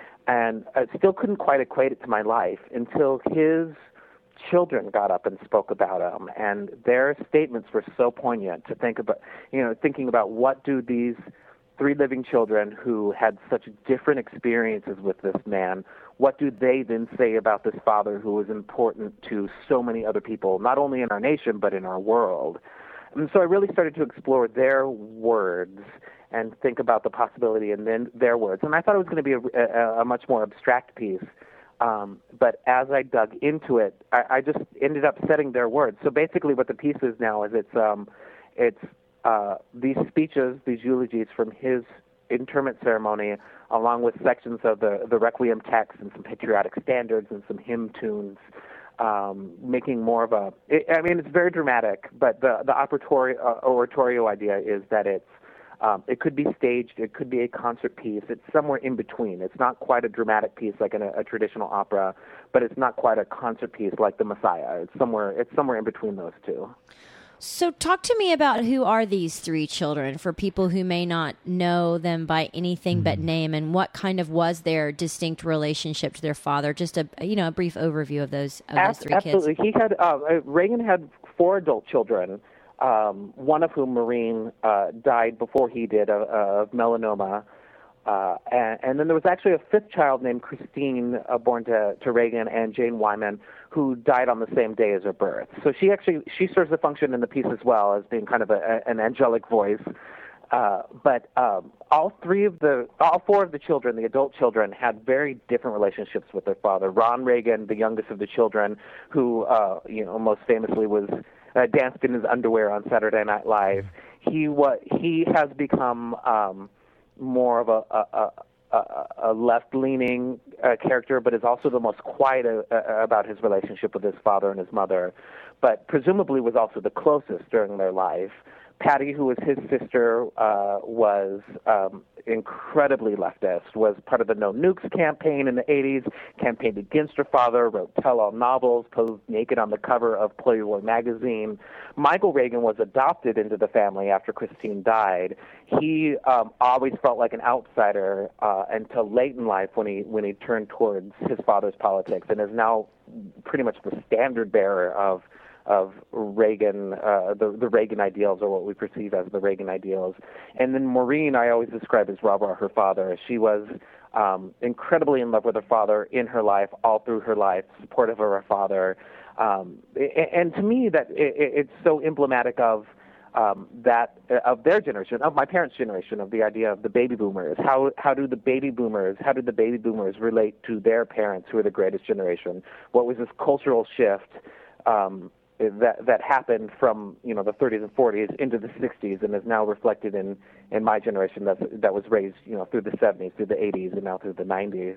and I still couldn't quite equate it to my life until his children got up and spoke about him, and their statements were so poignant to think about, you know, thinking about what do these three living children who had such different experiences with this man, what do they then say about this father who was important to so many other people, not only in our nation, but in our world. And so I really started to explore their words and think about the possibility in then their words. And I thought it was going to be a, a, a much more abstract piece. Um, but as I dug into it, I, I just ended up setting their words. So basically what the piece is now is it's um, it's uh, these speeches, these eulogies from his interment ceremony, along with sections of the, the Requiem text and some patriotic standards and some hymn tunes, um, making more of a, it, I mean, it's very dramatic, but the, the oratorio, uh, oratorio idea is that it's, Um, it could be staged. It could be a concert piece. It's somewhere in between. It's not quite a dramatic piece like in a, a traditional opera, but it's not quite a concert piece like The Messiah. It's somewhere. It's somewhere in between those two. So talk to me about who are these three children for people who may not know them by anything mm-hmm. but name, and what kind of was their distinct relationship to their father? Just a you know a brief overview of those of As, those three absolutely. kids. Absolutely. He had uh, Reagan had four adult children. Um, one of whom, Maureen, uh, died before he did of, of melanoma. Uh, and, and then there was actually a fifth child named Christine, uh, born to, to Reagan and Jane Wyman, who died on the same day as her birth. So she actually she serves a function in the piece as well as being kind of a, a, an angelic voice. Uh, but um, all three of the, all four of the children, the adult children, had very different relationships with their father. Ron Reagan, the youngest of the children, who uh, you know most famously was uh, danced in his underwear on Saturday Night Live. He wa- he has become um, more of a, a, a, a left-leaning uh, character, but is also the most quiet uh, about his relationship with his father and his mother. But presumably was also the closest during their life. Patty, who was his sister, uh, was um, incredibly leftist, was part of the No Nukes campaign in the eighties, campaigned against her father, wrote tell-all novels, posed naked on the cover of Playboy magazine. Michael Reagan was adopted into the family after Christine died. He um, always felt like an outsider uh, until late in life when he when he turned towards his father's politics, and is now pretty much the standard bearer of of Reagan, uh, the, the Reagan ideals, or what we perceive as the Reagan ideals. And then Maureen, I always describe as Robert, her father. She was um, incredibly in love with her father in her life, all through her life, supportive of her father. Um, and to me, that it, it's so emblematic of um, that of their generation, of my parents' generation, of the idea of the baby boomers. How how do the baby boomers, how did the baby boomers relate to their parents, who are the greatest generation? What was this cultural shift Um, that that happened from you know the thirties and forties into the sixties, and is now reflected in, in my generation that that was raised you know through the seventies, through the eighties, and now through the nineties.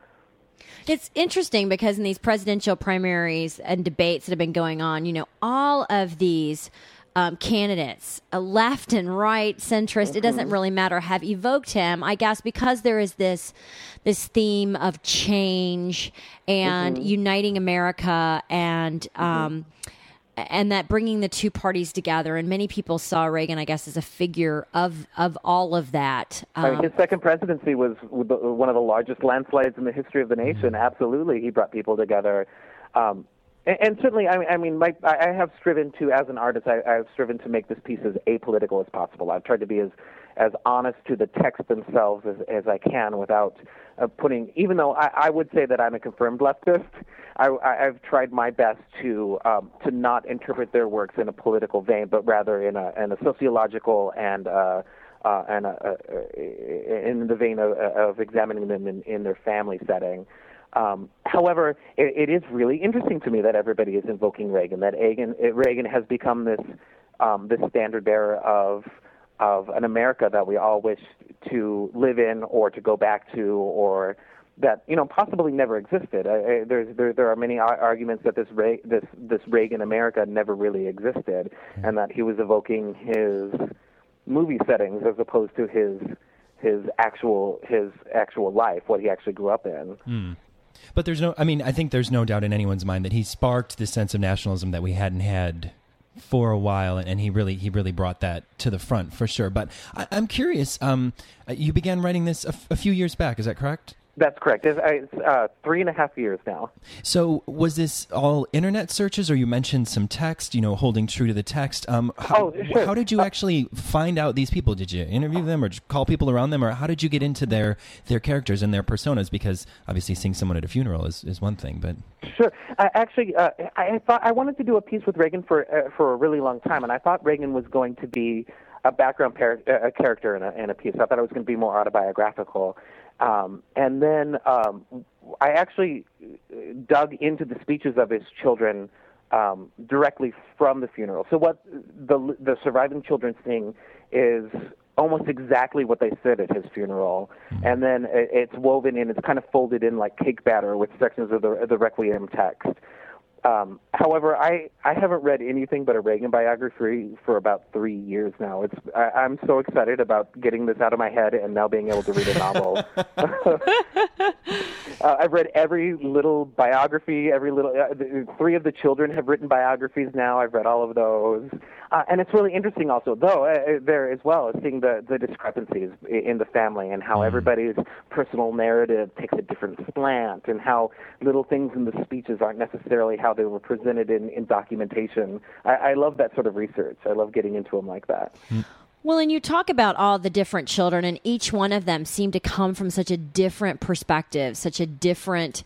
It's interesting because in these presidential primaries and debates that have been going on, you know, all of these um, candidates, uh, left and right, centrist, mm-hmm. it doesn't really matter, have evoked him, I guess, because there is this this theme of change and mm-hmm. uniting America and um, mm-hmm. and that bringing the two parties together. And many people saw Reagan, I guess, as a figure of, of all of that. Um, I mean, his second presidency was one of the largest landslides in the history of the nation. Absolutely, he brought people together. Um, and, and certainly, I mean, I, mean my, I have striven to, as an artist, I, I've striven to make this piece as apolitical as possible. I've tried to be as as honest to the text themselves as, as I can without uh, putting, even though I, I would say that I'm a confirmed leftist, I, I've tried my best to um, to not interpret their works in a political vein, but rather in a, in a sociological and uh, uh, and a, a, in the vein of, of examining them in, in their family setting. Um, however, it, it is really interesting to me that everybody is invoking Reagan, that Reagan, Reagan has become this um, this standard bearer of of an America that we all wish to live in or to go back to, or that you know possibly never existed. Uh, there's there there are many arguments that this Re- this this Reagan America never really existed, and that he was evoking his movie settings as opposed to his his actual his actual life, what he actually grew up in. Mm. But there's no, I mean, I think there's no doubt in anyone's mind that he sparked this sense of nationalism that we hadn't had for a while, and, and he really he really brought that to the front for sure. But I, I'm curious, um, you began writing this a, f- a few years back, is that correct? That's correct. It's, it's uh, three and a half years now. So was this all internet searches, or you mentioned some text, you know, holding true to the text? Um, how, oh, sure. how did you actually find out these people? Did you interview them or call people around them, or how did you get into their, their characters and their personas? Because obviously seeing someone at a funeral is, is one thing, but... Sure. I actually, uh, I thought I wanted to do a piece with Reagan for uh, for a really long time, and I thought Reagan was going to be a background par- a character in a, in a piece. I thought it was going to be more autobiographical. Um, and then um, I actually dug into the speeches of his children um, directly from the funeral. So what the the surviving children sing is almost exactly what they said at his funeral, and then it, it's woven in. It's kind of folded in like cake batter with sections of the the Requiem text. Um, however, I, I haven't read anything but a Reagan biography for about three years now. It's I, I'm so excited about getting this out of my head and now being able to read a novel. uh, I've read every little biography, every little. Uh, the, three of the children have written biographies now. I've read all of those, uh, and it's really interesting also, though, uh, there as well, seeing the, the discrepancies in the family and how everybody's personal narrative takes a different slant, and how little things in the speeches aren't necessarily how they were presented in, in documentation. I, I love that sort of research. I love getting into them like that. Well, and you talk about all the different children, and each one of them seem to come from such a different perspective, such a different,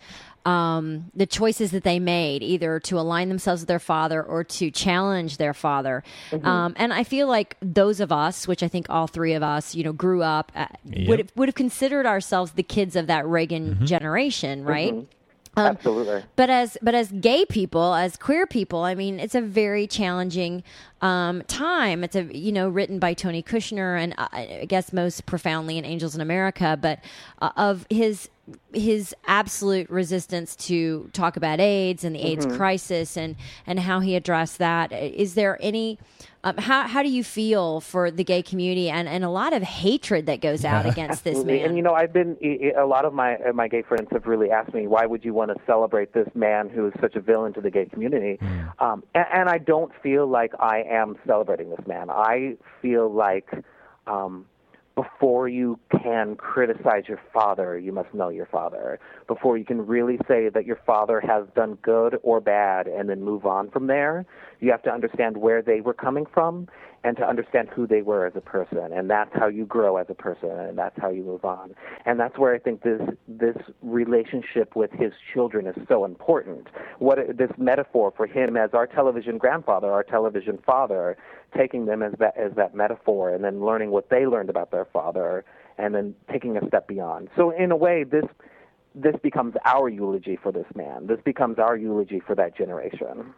um, the choices that they made, either to align themselves with their father or to challenge their father. Mm-hmm. Um, and I feel like those of us, which I think all three of us, you know, grew up, uh, yep. would have, would have considered ourselves the kids of that Reagan mm-hmm. generation, right? Mm-hmm. Um, Absolutely. But as but as gay people, as queer people, I mean, it's a very challenging um, time. It's a you know written by Tony Kushner, and uh, I guess most profoundly in Angels in America, but uh, of his his absolute resistance to talk about AIDS and the mm-hmm. AIDS crisis, and and how he addressed that. Is there any? Um, how how do you feel for the gay community and, and a lot of hatred that goes out against this man? And you know, I've been a lot of my my gay friends have really asked me, why would you want to celebrate this man who is such a villain to the gay community? Mm. Um, and, and I don't feel like I am celebrating this man. I feel like um, before you can criticize your father, you must know your father. Before you can really say that your father has done good or bad and then move on from there, you have to understand where they were coming from and to understand who they were as a person. And that's how you grow as a person, and that's how you move on. And that's where I think this this relationship with his children is so important. What this metaphor for him as our television grandfather, our television father, taking them as that as that metaphor, and then learning what they learned about their father, and then taking a step beyond. So in a way, this this becomes our eulogy for this man. This becomes our eulogy for that generation.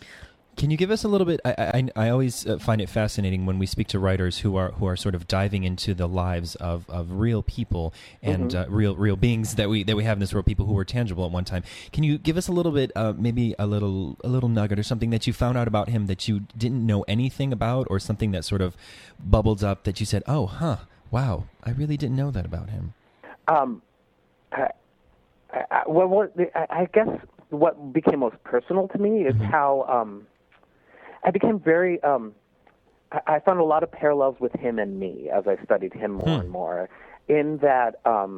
Can you give us a little bit? I I, I always uh, find it fascinating when we speak to writers who are who are sort of diving into the lives of, of real people and mm-hmm. uh, real real beings that we that we have in this world, people who were tangible at one time. Can you give us a little bit, uh, maybe a little a little nugget or something that you found out about him that you didn't know anything about, or something that sort of bubbled up that you said, "Oh, huh, wow, I really didn't know that about him." Um, I, I, well, what, I, I guess what became most personal to me is mm-hmm. how. Um, I became very, um, I, I found a lot of parallels with him and me as I studied him more hmm. and more, in that, um,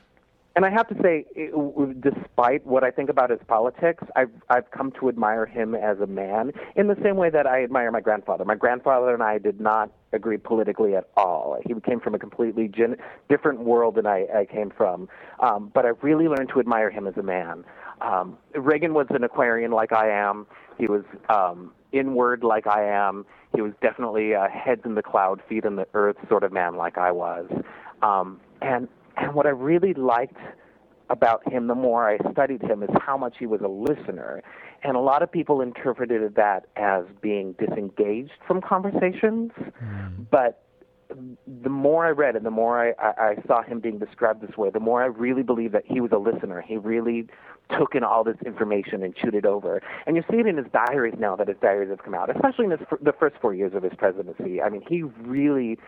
and I have to say, it, despite what I think about his politics, I've, I've come to admire him as a man in the same way that I admire my grandfather. My grandfather and I did not agree politically at all. He came from a completely gen- different world than I, I came from, um, but I really learned to admire him as a man. Um, Reagan was an Aquarian like I am. He was um, inward like I am. He was definitely a heads in the cloud, feet in the earth sort of man like I was. Um, and and what I really liked about him, the more I studied him, is how much he was a listener. And a lot of people interpreted that as being disengaged from conversations. Mm. But the more I read and the more I, I, I saw him being described this way, the more I really believe that he was a listener. He really took in all this information and chewed it over. And you see it in his diaries now that his diaries have come out, especially in his, the first four years of his presidency. I mean, he really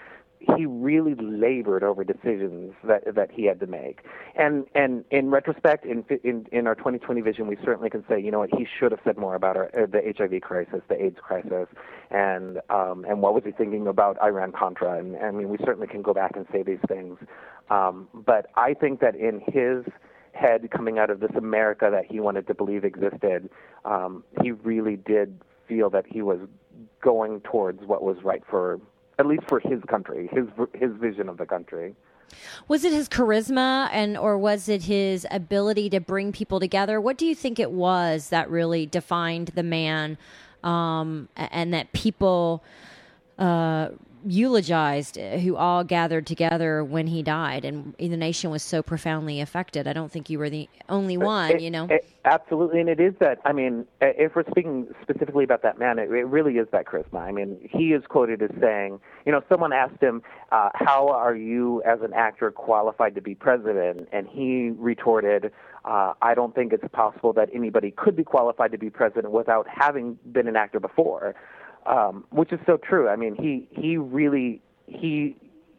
he really labored over decisions that that he had to make. And and in retrospect, in in, in our twenty twenty vision, we certainly can say, you know what, he should have said more about our, uh, the H I V crisis, the AIDS crisis, and um, and what was he thinking about Iran-Contra. And I mean, we certainly can go back and say these things. Um, but I think that in his head, coming out of this America that he wanted to believe existed, um, he really did feel that he was going towards what was right for, at least for his country, his his vision of the country. Was it his charisma, and or was it his ability to bring people together? What do you think it was that really defined the man, um, and that people uh, eulogized, who all gathered together when he died, and the nation was so profoundly affected? I don't think you were the only one, It- you know? it- absolutely, and it is that, I mean, if we're speaking specifically about that man, it, it really is that charisma. I mean, he is quoted as saying, you know, someone asked him, uh, how are you as an actor qualified to be president? And he retorted, uh, I don't think it's possible that anybody could be qualified to be president without having been an actor before. Um, which is so true. I mean, he he really he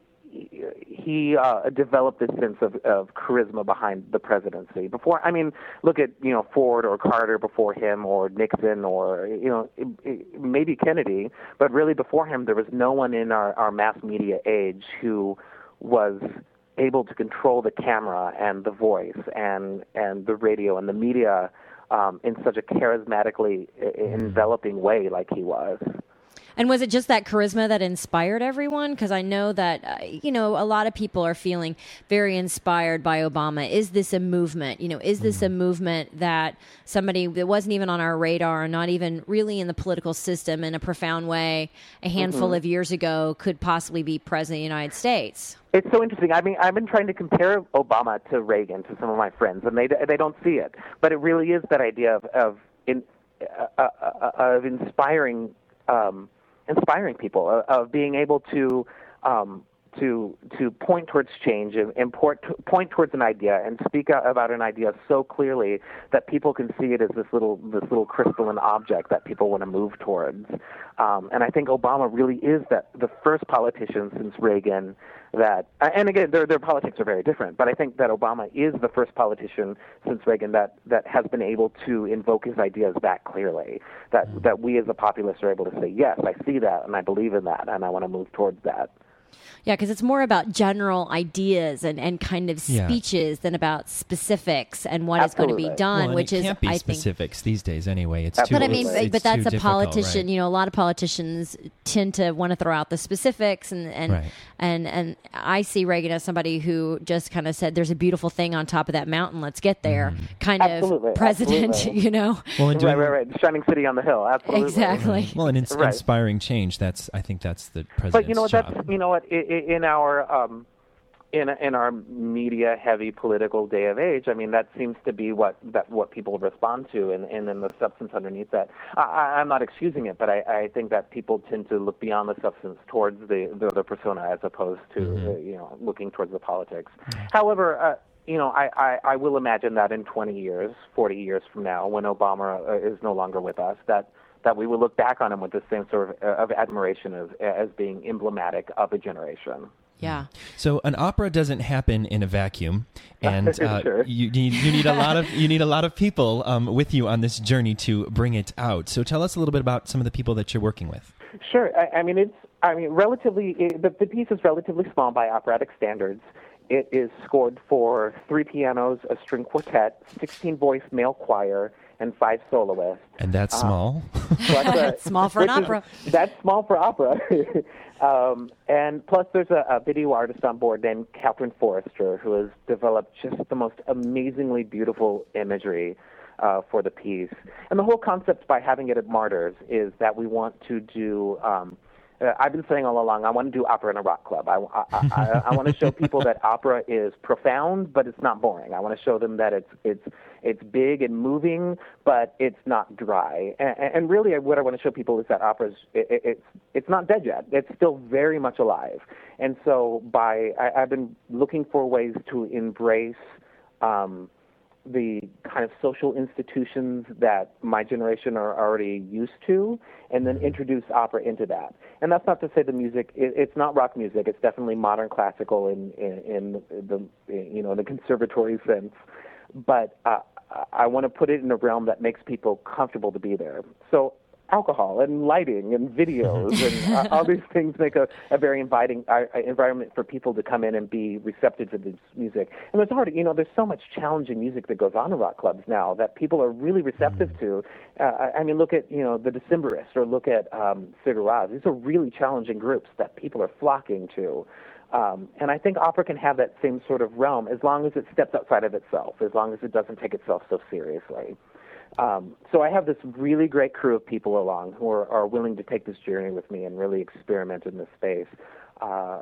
he uh, developed this sense of, of charisma behind the presidency. Before, I mean, look at you know Ford or Carter before him, or Nixon, or you know it, it, maybe Kennedy, but really before him, there was no one in our, our mass media age who was able to control the camera and the voice and and the radio and the media Um, in such a charismatically enveloping way like he was. And was it just that charisma that inspired everyone? Because I know that, uh, you know, a lot of people are feeling very inspired by Obama. Is this a movement? You know, is this a movement that somebody that wasn't even on our radar, not even really in the political system in a profound way, a handful Mhm. of years ago, could possibly be president of the United States? It's so interesting. I mean, I've been trying to compare Obama to Reagan to some of my friends, and they they don't see it. But it really is that idea of of in, uh, uh, of inspiring um, inspiring people, of, of being able to um, to to point towards change and, and point point towards an idea and speak out about an idea so clearly that people can see it as this little this little crystalline object that people want to move towards. Um, and I think Obama really is that the first politician since Reagan that, and again, their their politics are very different, but I think that Obama is the first politician since Reagan that, that has been able to invoke his ideas that clearly, that, that we as a populace are able to say, yes, I see that, and I believe in that, and I want to move towards that. Yeah, because it's more about general ideas and, and kind of Yeah. speeches than about specifics and what is going to be done, Well, and which it is, can't be I think. specifics these days anyway. It's too. But I mean, it's, but it's that's too a difficult, politician. right? You know, a lot of politicians tend to want to throw out the specifics, and and Right. and and I see Reagan as somebody who just kind of said, "There's a beautiful thing on top of that mountain. Let's get there." Mm-hmm. Kind Absolutely, of president, absolutely. you know. Well, and doing- right, right, right. Shining city on the hill. Absolutely. Exactly. Well, and ins- Right. inspiring change. That's I think that's the president's But you know what? job. That's you know what? I- I- In our um, in in our media heavy political day of age, I mean that seems to be what that what people respond to, and and then the substance underneath that. I, I- I'm not excusing it, but I, I think that people tend to look beyond the substance towards the the, the persona as opposed to Mm-hmm. uh, you know looking towards the politics. However. Uh, You know, I, I, I will imagine that in twenty years, forty years from now, when Obama uh, is no longer with us, that, that we will look back on him with the same sort of, uh, of admiration as, as being emblematic of a generation. Yeah. So an opera doesn't happen in a vacuum, and uh, Sure. you need you need a lot of you need a lot of people um, with you on this journey to bring it out. So tell us a little bit about some of the people that you're working with. Sure. I, I mean, it's I mean, relatively it, the, the piece is relatively small by operatic standards. It is scored for three pianos, a string quartet, sixteen-voice male choir, and five soloists. And that's Uh, small. Plus, uh, It's small for an which is- opera. That's small for opera. um, and plus, there's a, a video artist on board named Catherine Forrester, who has developed just the most amazingly beautiful imagery uh, for the piece. And the whole concept by having it at Martyrs is that we want to do. Um, Uh, I've been saying all along, I want to do opera in a rock club. I, I, I, I want to show people that opera is profound, but it's not boring. I want to show them that it's it's it's big and moving, but it's not dry. And, and really, what I want to show people is that opera is it, it, it's it's not dead yet. It's still very much alive. And so, by I, I've been looking for ways to embrace. Um, the kind of social institutions that my generation are already used to, and then introduce opera into that. And that's not to say the music, it, it's not rock music, it's definitely modern classical in, in, in the, you know, in the conservatory sense. But uh, I want to put it in a realm that makes people comfortable to be there. So alcohol and lighting and videos and uh, all these things make a, a very inviting uh, environment for people to come in and be receptive to this music. And there's already, you know, there's so much challenging music that goes on in rock clubs now that people are really receptive to. Uh, I mean, look at, you know, the Decemberists or look at um, Sigur Rós. These are really challenging groups that people are flocking to. Um, and I think opera can have that same sort of realm as long as it steps outside of itself, as long as it doesn't take itself so seriously. Um, so I have this really great crew of people along who are, are willing to take this journey with me and really experiment in this space. Uh,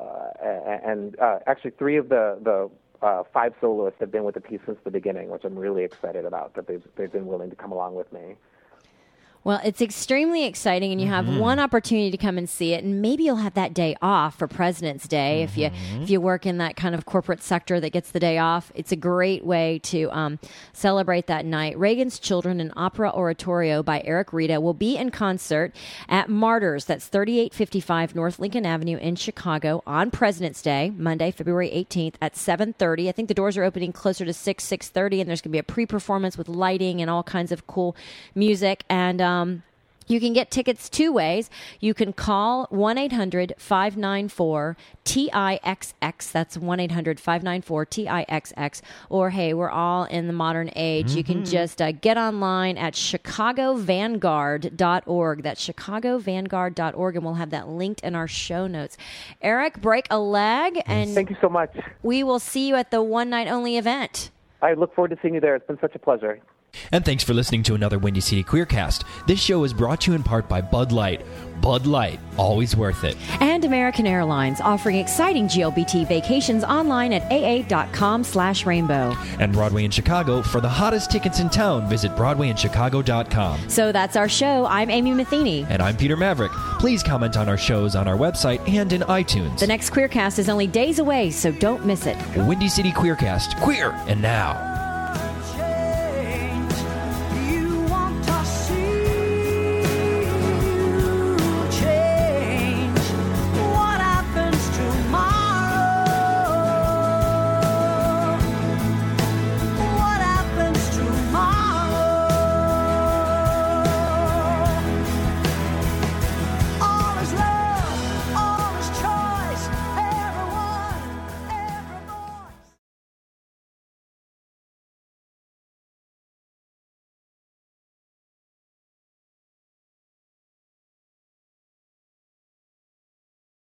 and uh, actually three of the, the uh, five soloists have been with the piece since the beginning, which I'm really excited about, that they've, they've been willing to come along with me. Well, it's extremely exciting, and you have Mm-hmm. one opportunity to come and see it, and maybe you'll have that day off for President's Day. Mm-hmm. If you if you work in that kind of corporate sector that gets the day off, it's a great way to um, celebrate that night. Reagan's Children, an opera oratorio by Eric Rita, will be in concert at Martyrs. That's thirty-eight fifty-five North Lincoln Avenue in Chicago on President's Day, Monday, February eighteenth at seven thirty. I think the doors are opening closer to six, six thirty, and there's going to be a pre-performance with lighting and all kinds of cool music. And Um, you can get tickets two ways. You can call one eight hundred five nine four T I X X. That's one eight hundred five nine four T I X X. Or, hey, we're all in the modern age. Mm-hmm. You can just uh, get online at chicago vanguard dot org. That's chicago vanguard dot org, and we'll have that linked in our show notes. Eric, break a leg. And thank you so much. We will see you at the one-night-only event. I look forward to seeing you there. It's been such a pleasure. And thanks for listening to another Windy City Queercast. This show is brought to you in part by Bud Light. Bud Light, always worth it. And American Airlines, offering exciting G L B T vacations online at A A dot com slash rainbow. And Broadway in Chicago. For the hottest tickets in town, visit broadway in chicago dot com. So that's our show. I'm Amy Matheny. And I'm Peter Maverick. Please comment on our shows on our website and in iTunes. The next Queercast is only days away, so don't miss it. Windy City Queercast. Queer and now.